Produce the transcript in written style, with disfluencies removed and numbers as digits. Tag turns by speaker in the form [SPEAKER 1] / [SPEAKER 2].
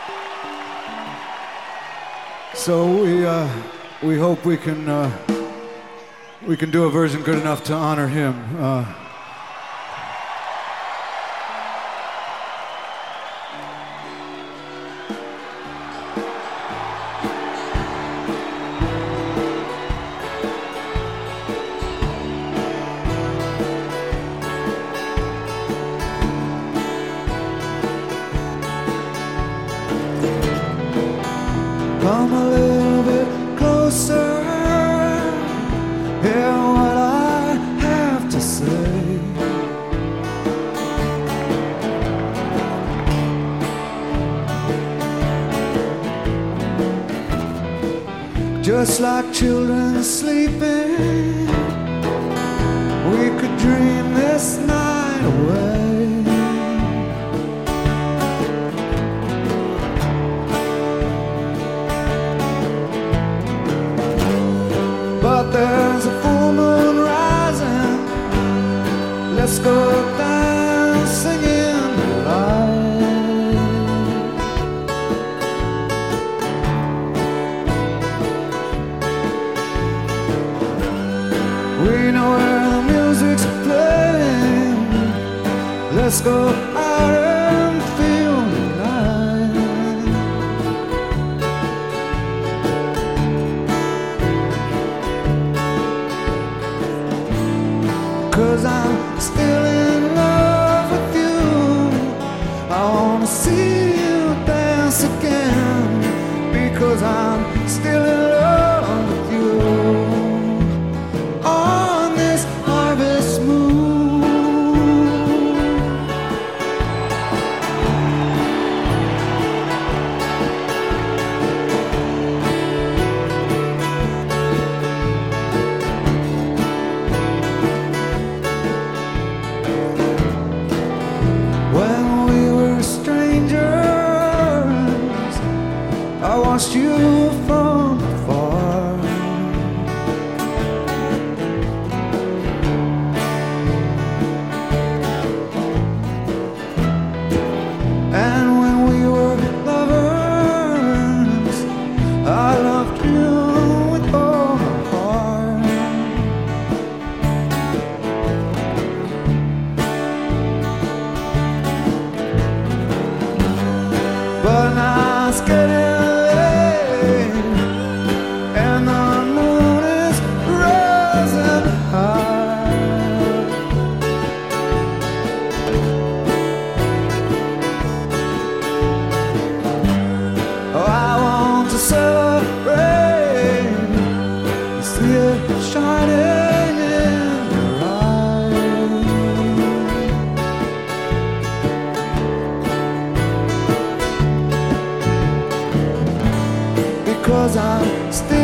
[SPEAKER 1] So we hope we can do a version good enough to honor him. Come a little bit closer, hear what I have to say. Just like children sleeping, we could dream this night away. But there's a full moon rising. Let's go dancing in the light. We know where the music's playing. Let's go out and feel the night. 'Cause I'm still in love with you. I wanna see you dance again. Because I'm still in love with you. On this harvest moon. When we were strangers, I watched you from afar. And when we were lovers, I loved you with all my heart. But now it's getting late, and the moon is rising high. Oh, I want to celebrate, see it shining in your eyes. Because I'm still